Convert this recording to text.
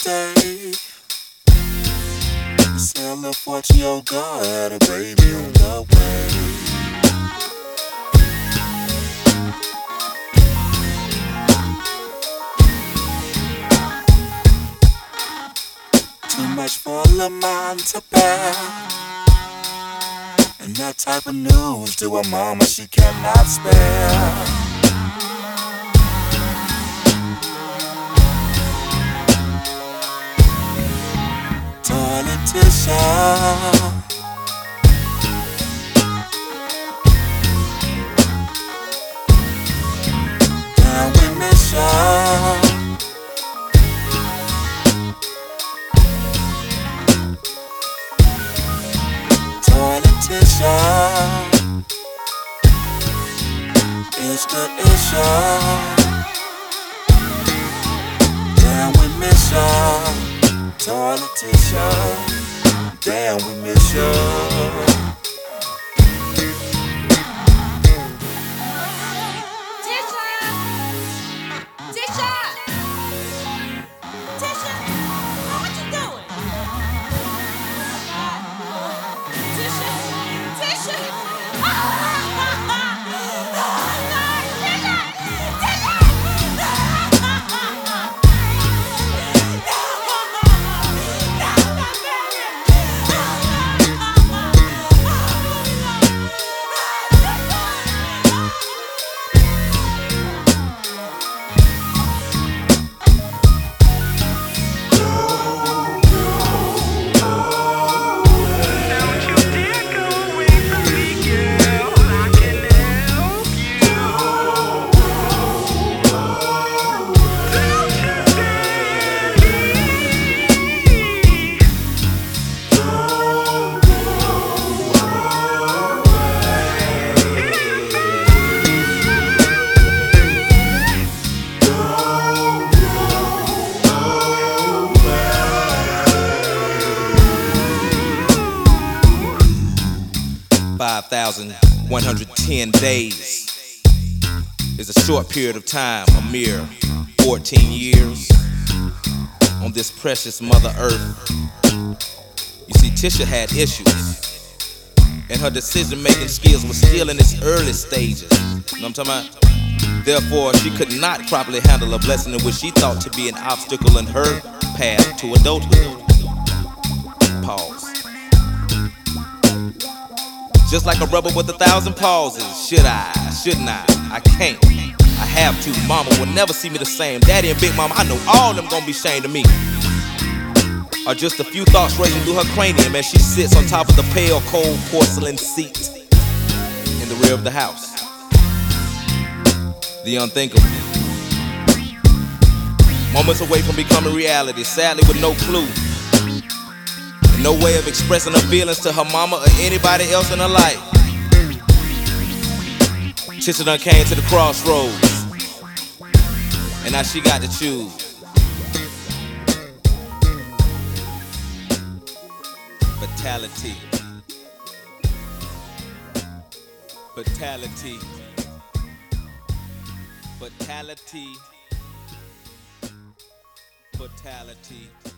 day. Say, look what your girl had a baby on the way. Too much for a little man to bear. And that type of news to a mama she cannot spare. Toiletician, down with mission. Toiletician is the issue. Down with mission. Toiletician, damn, we miss you. $5,110 days is a short period of time, a mere 14 years on this precious Mother Earth. You see, Tisha had issues, and her decision-making skills were still in its early stages. You know what I'm talking about? Therefore, she could not properly handle a blessing in which she thought to be an obstacle in her path to adulthood. Pause. Just like a rubber with 1,000 pauses. Should I? Shouldn't I? I can't. I have to. Mama will never see me the same. Daddy and Big Mama, I know all of them gonna be ashamed of me. Are just a few thoughts racing through her cranium as she sits on top of the pale, cold porcelain seat in the rear of the house. The unthinkable. Moments away from becoming reality, sadly with no clue. No way of expressing her feelings to her mama or anybody else in her life. Tisha done came to the crossroads, and now she got to choose. Fatality. Fatality. Fatality. Fatality.